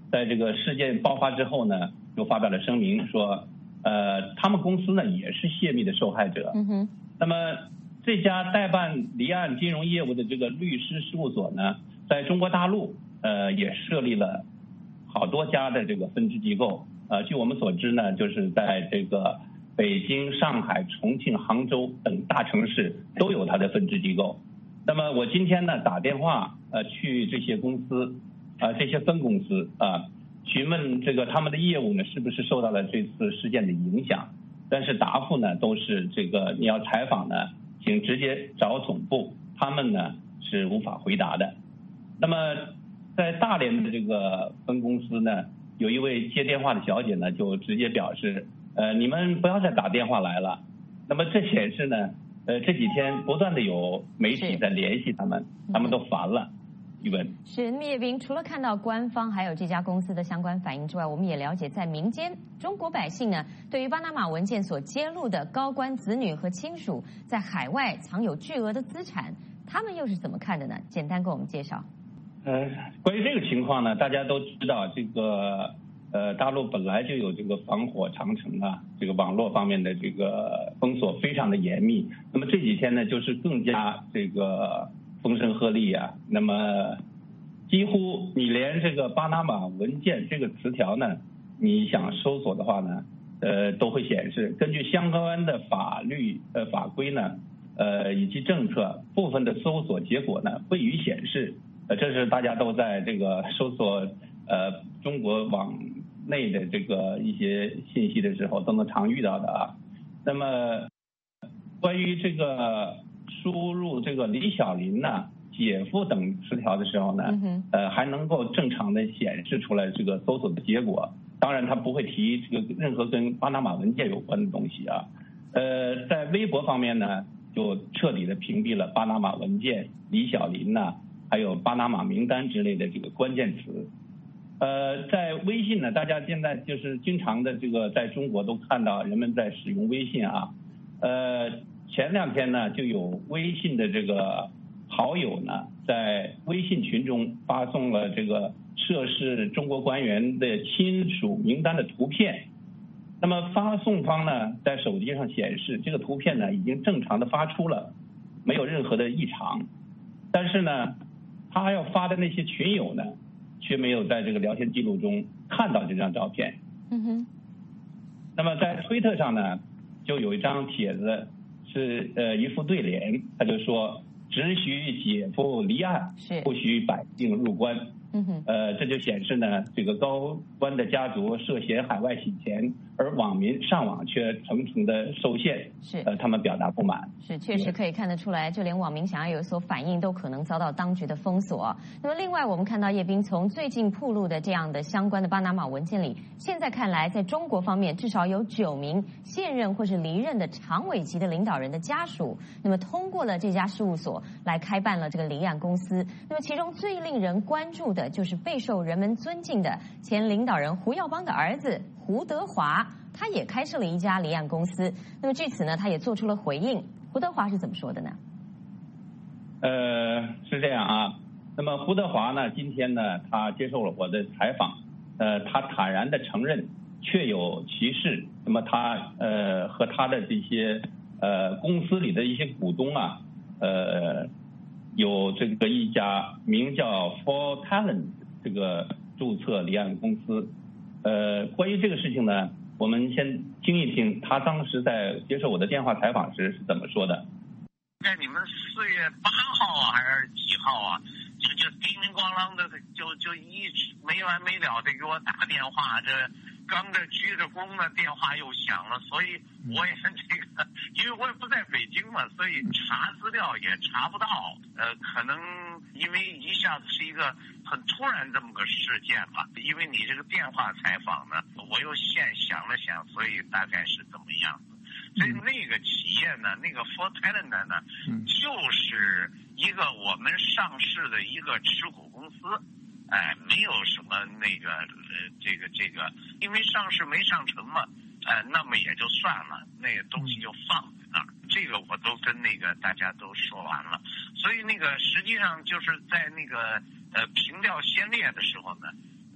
在这个事件爆发之后呢，就发表了声明说，呃，他们公司呢也是泄密的受害者。 嗯哼。 那么这家代办离岸金融业务的这个律师事务所呢，在中国大陆呃也设立了好多家的这个分支机构。呃，据我们所知呢，就是在这个北京、上海、重庆、杭州等大城市都有它的分支机构。那么我今天呢打电话呃去这些公司啊、呃、这些分公司啊、呃、询问这个他们的业务呢是不是受到了这次事件的影响，但是答复呢都是这个你要采访呢请直接找总部，他们呢是无法回答的。那么在大连的这个分公司呢，有一位接电话的小姐呢就直接表示呃你们不要再打电话来了。那么这显示呢呃，这几天不断的有媒体在联系他们，他们都烦了。一文是聂斌，除了看到官方还有这家公司的相关反应之外，我们也了解在民间，中国百姓呢对于巴拿马文件所揭露的高官子女和亲属在海外藏有巨额的资产，他们又是怎么看的呢？简单给我们介绍。 呃，关于这个情况呢，大家都知道，这个呃，大陆本来就有这个防火长城啊，这个网络方面的这个封锁非常的严密。那么这几天呢，就是更加这个风声鹤唳啊。那么几乎你连这个巴拿马文件这个词条呢，你想搜索的话呢，呃，都会显示。根据相关的法律呃法规呢，呃以及政策，部分的搜索结果呢会予显示。呃，这是大家都在这个搜索呃中国网内的这个一些信息的时候都能常遇到的啊。那么关于这个输入这个李小林呢、姐夫等词条的时候呢，呃还能够正常的显示出来这个搜索的结果。当然他不会提这个任何跟巴拿马文件有关的东西啊。呃，在微博方面呢，就彻底的屏蔽了巴拿马文件、李小林呐、还有巴拿马名单之类的这个关键词。呃，在微信呢，大家现在就是经常的这个在中国都看到人们在使用微信啊。呃，前两天呢，就有微信的这个好友呢，在微信群中发送了这个涉事中国官员的亲属名单的图片。那么发送方呢，在手机上显示这个图片呢已经正常的发出了，没有任何的异常。但是呢，他要发的那些群友呢，却没有在这个聊天记录中看到这张照片。 嗯哼。 那么在推特上呢，就有一张帖子是呃一副对联，他就说只许姐夫离岸，不许百姓入关。 嗯哼。 呃，这就显示呢，这个高官的家族涉嫌海外洗钱，而网民上网却层层的受限。 是。 呃，他们表达不满。 是，确实可以看得出来，就连网民想要有所反应，都可能遭到当局的封锁。那么，另外我们看到叶斌从最近曝露的这样的相关的巴拿马文件里，现在看来，在中国方面至少有九名现任或是离任的常委级的领导人的家属，那么通过了这家事务所来开办了这个离岸公司。那么其中最令人关注的就是备受人们尊敬的前领导人胡耀邦的儿子胡德华，他也开设了一家离岸公司。那么据此呢，他也做出了回应。胡德华是怎么说的呢？ 呃，是这样啊。那么胡德华呢，今天呢，他接受了我的采访，呃，他坦然的承认确有其事。那么他呃和他的这些呃公司里的一些股东啊，呃，有这个一家名叫 For Talent 这个注册离岸公司。呃，关于这个事情呢，我们先听一听他当时在接受我的电话采访时是怎么说的。 在你们四月八号啊，还是几号啊？就就叮铃咣啷的，就就一直没完没了的给我打电话，这刚着鞠着躬的电话又响了，所以我也这个，因为我也不在北京嘛，所以查资料也查不到。呃，可能因为一下子是一个很突然这么个事件吧，因为你这个电话采访呢，我又现想了想，所以大概是怎么样子。所以那个企业呢，那个 For Talent 呢，就是一个我们上市的一个持股公司，哎，没有什么那个呃，这个这个，因为上市没上成嘛，呃，那么也就算了，那个东西就放在那儿。这个我都跟那个大家都说完了，所以那个实际上就是在那个呃平调先烈的时候呢，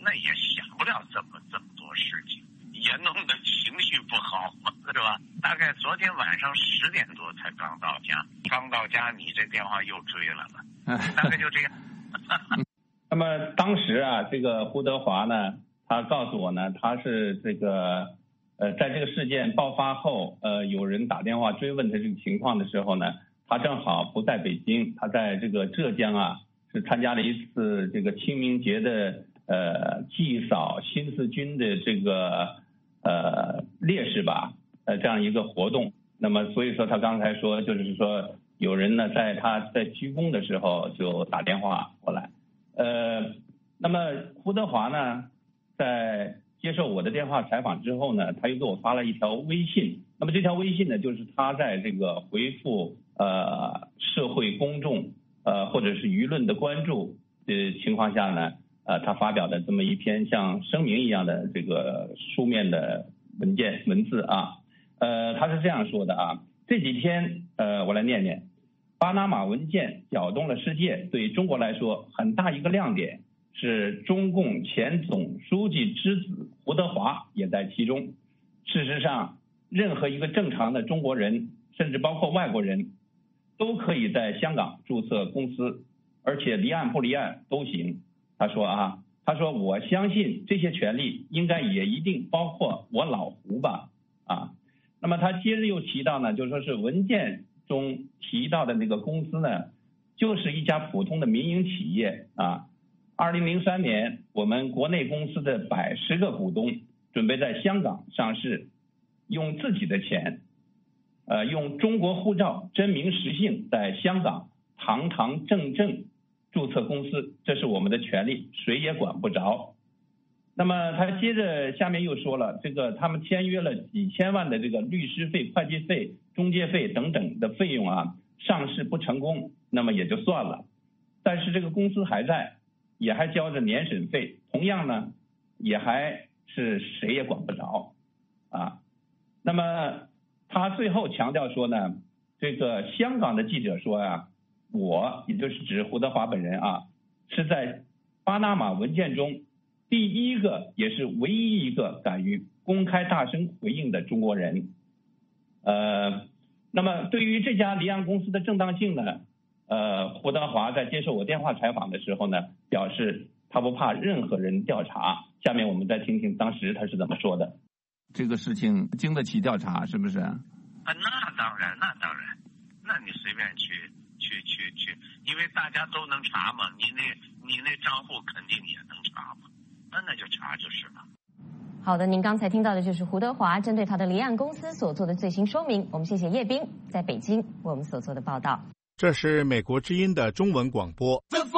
那也想不了这么这么多事情，也弄得情绪不好嘛，是吧？大概昨天晚上十点多才刚到家，刚到家你这电话又追来了，大概就这样。 那么当时啊，这个胡德华呢，他告诉我呢，他是这个呃，在这个事件爆发后，呃，有人打电话追问他这个情况的时候呢，他正好不在北京，他在这个浙江啊，是参加了一次这个清明节的呃祭扫新四军的这个呃烈士吧，呃这样一个活动。那么所以说他刚才说，就是说有人呢在他在鞠躬的时候就打电话过来，呃，那么胡德华呢在接受我的电话采访之后呢，他又给我发了一条微信。那么这条微信呢，就是他在这个回复呃社会公众呃或者是舆论的关注的情况下呢，呃他发表的这么一篇像声明一样的这个书面的文件文字啊，呃他是这样说的啊，这几天呃我来念念，巴拿马文件搅动了世界，对中国来说很大一个亮点是中共前总书记之子胡德华也在其中。事实上，任何一个正常的中国人，甚至包括外国人，都可以在香港注册公司，而且离岸不离岸都行。他说啊，他说我相信这些权利应该也一定包括我老胡吧啊。那么他接着又提到呢，就说是文件中提到的那个公司呢，就是一家普通的民营企业啊。二零零三年，我们国内公司的百十个股东准备在香港上市，用自己的钱，呃，用中国护照真名实姓在香港堂堂正正注册公司，这是我们的权利，谁也管不着。那么他接着下面又说了，这个他们签约了几千万的这个律师费、会计费、中介费等等的费用啊，上市不成功，那么也就算了，但是这个公司还在。也还交着年审费，同样呢，也还是谁也管不着啊。那么他最后强调说呢，这个香港的记者说啊，我也就是指胡德华本人啊，是在巴拿马文件中第一个也是唯一一个敢于公开大声回应的中国人。呃，那么对于这家离岸公司的正当性呢？呃，胡德华在接受我电话采访的时候呢，表示他不怕任何人调查。下面我们再听听当时他是怎么说的。 这个事情经得起调查，是不是？啊， 那当然，那当然，那你随便去去去去，因为大家都能查嘛，你那你那账户肯定也能查嘛，那那就查就是了。 好的，您刚才听到的就是胡德华针对他的离岸公司所做的最新说明。我们谢谢叶斌在北京为我们所做的报道。 这是美国之音的中文广播。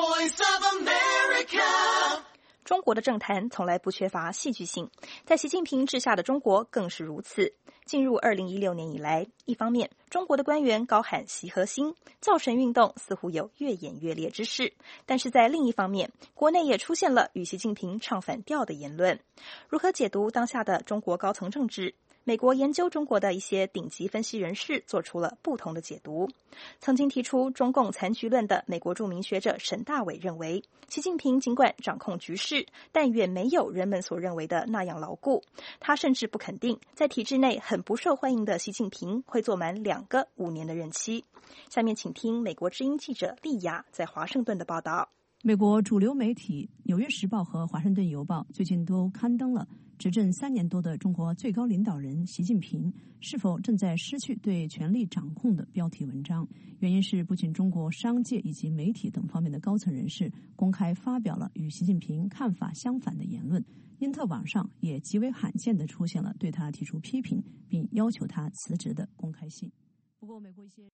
中国的政坛从来不缺乏戏剧性，在习近平治下的中国更是如此。进入二零一六年以来，一方面中国的官员高喊习核心，造神运动似乎有越演越烈之势，但是在另一方面，国内也出现了与习近平唱反调的言论。如何解读当下的中国高层政治？美国研究中国的一些顶级分析人士做出了不同的解读。曾经提出中共残局论的美国著名学者沈大伟认为，习近平尽管掌控局势，但远没有人们所认为的那样牢固。他甚至不肯定，在体制内很不受欢迎的习近平会做满两个五年的任期。下面请听美国之音记者丽雅在华盛顿的报道。 美国主流媒体《纽约时报》和《华盛顿邮报》最近都刊登了执政三年多的中国最高领导人习近平是否正在失去对权力掌控的标题文章。原因是不仅中国商界以及媒体等方面的高层人士公开发表了与习近平看法相反的言论，因特网上也极为罕见地出现了对他提出批评并要求他辞职的公开信。不过美国一些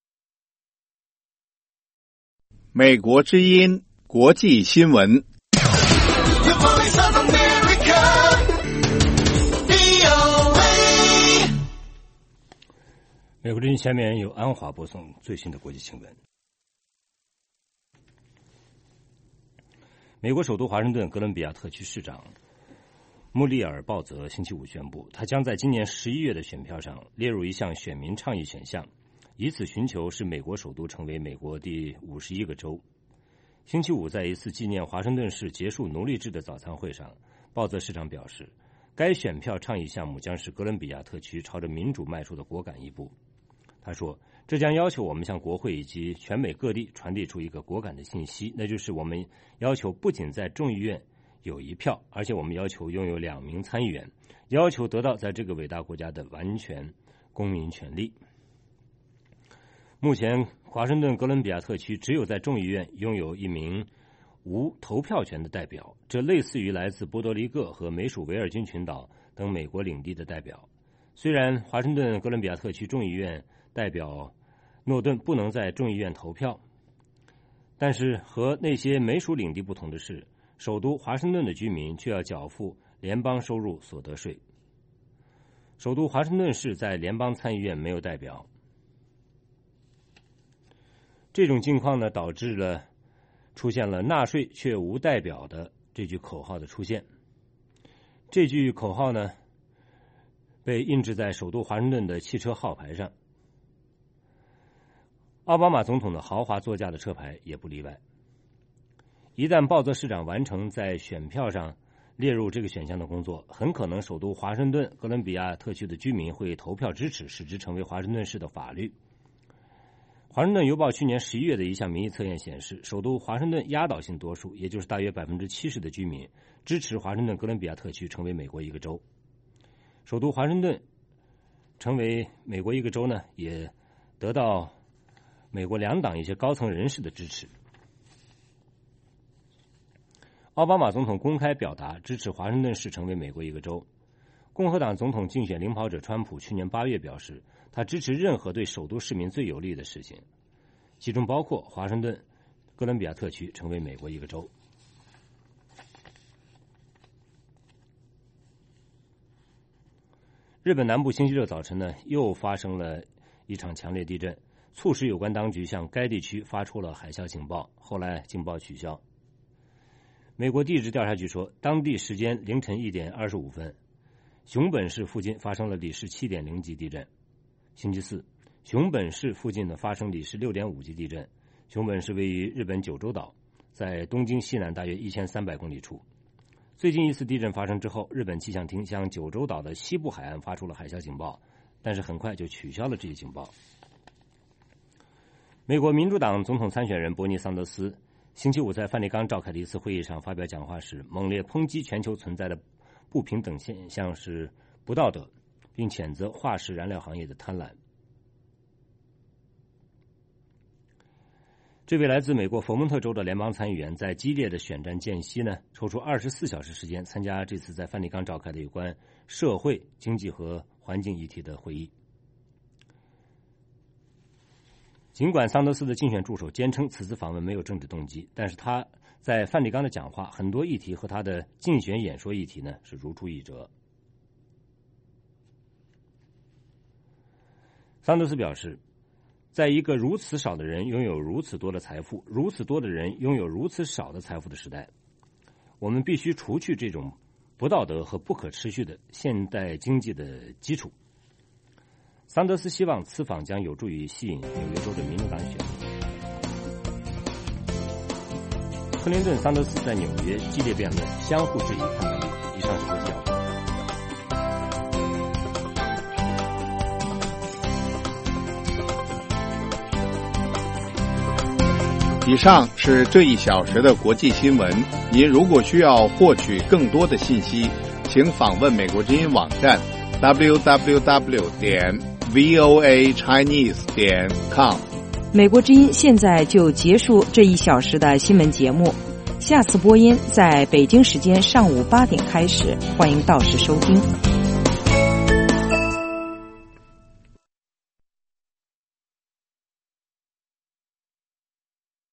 美国之音国际新闻。 美国之音下面由安华播送最新的国际新闻。美国首都华盛顿哥伦比亚特区市长穆利尔鲍泽星期五宣布，他将在今年十一月的选票上列入一项选民倡议选项，以此寻求使美国首都成为美国第五十一个州。星期五在一次纪念华盛顿市结束奴隶制的早餐会上， 鲍泽市长表示，该选票倡议项目将是哥伦比亚特区朝着民主迈出的果敢一步。他说，这将要求我们向国会以及全美各地传递出一个果敢的信息，那就是我们要求不仅在众议院有一票，而且我们要求拥有两名参议员，要求得到在这个伟大国家的完全公民权利。目前华盛顿哥伦比亚特区只有在众议院拥有一名无投票权的代表，这类似于来自波多黎各和美属维尔京群岛等美国领地的代表。虽然华盛顿哥伦比亚特区众议院代表诺顿不能在众议院投票，但是和那些美属领地不同的是，首都华盛顿的居民却要缴付联邦收入所得税。首都华盛顿市在联邦参议院没有代表。这种境况呢，导致了出现了纳税却无代表的这句口号的出现。这句口号呢，被印制在首都华盛顿的汽车号牌上。奥巴马总统的豪华座驾的车牌也不例外。一旦鲍泽市长完成在选票上列入这个选项的工作，很可能首都华盛顿哥伦比亚特区的居民会投票支持，使之成为华盛顿市的法律。华盛顿邮报去年十一月的一项民意测验显示，首都华盛顿压倒性多数，也就是大约百分之七十的居民支持华盛顿哥伦比亚特区成为美国一个州。首都华盛顿成为美国一个州呢，也得到美国两党一些高层人士的支持。奥巴马总统公开表达支持华盛顿市成为美国一个州。共和党总统竞选领跑者川普去年八月表示，他支持任何对首都市民最有利的事情，其中包括华盛顿哥伦比亚特区成为美国一个州。日本南部星期六早晨呢，又发生了一场强烈地震，促使有关当局向该地区发出了海啸警报，后来警报取消。美国地质调查局说，当地时间凌晨一点二十五分，熊本市附近发生了里氏七点零级地震。星期四，熊本市附近呢发生里氏六点五级地震。熊本市位于日本九州岛，在东京西南大约一千三百公里处。最近一次地震发生之后，日本气象厅向九州岛的西部海岸发出了海啸警报，但是很快就取消了这一警报。美国民主党总统参选人伯尼·桑德斯星期五在梵蒂冈召开的一次会议上发表讲话时，猛烈抨击全球存在的不平等现象是不道德，并谴责化石燃料行业的贪婪。这位来自美国佛蒙特州的联邦参议员在激烈的选战间隙呢，抽出二十四小时时间参加这次在梵蒂冈召开的有关社会、经济和环境议题的会议。尽管桑德斯的竞选助手坚称此次访问没有政治动机，但是他在梵蒂冈的讲话很多议题和他的竞选演说议题呢是如出一辙。桑德斯表示，在一个如此少的人拥有如此多的财富，如此多的人拥有如此少的财富的时代，我们必须除去这种不道德和不可持续的现代经济的基础。桑德斯希望此访将有助于吸引纽约州的民主党选民。克林顿、桑德斯在纽约激烈辩论，相互质疑判断力。以上是国际要闻。 以上是这一小时的国际新闻。您如果需要获取更多的信息，请访问美国之音网站 double-u double-u double-u 点 v o a chinese 点 com。 美国之音现在就结束这一小时的新闻节目，下次播音在北京时间上午八点开始，欢迎到时收听。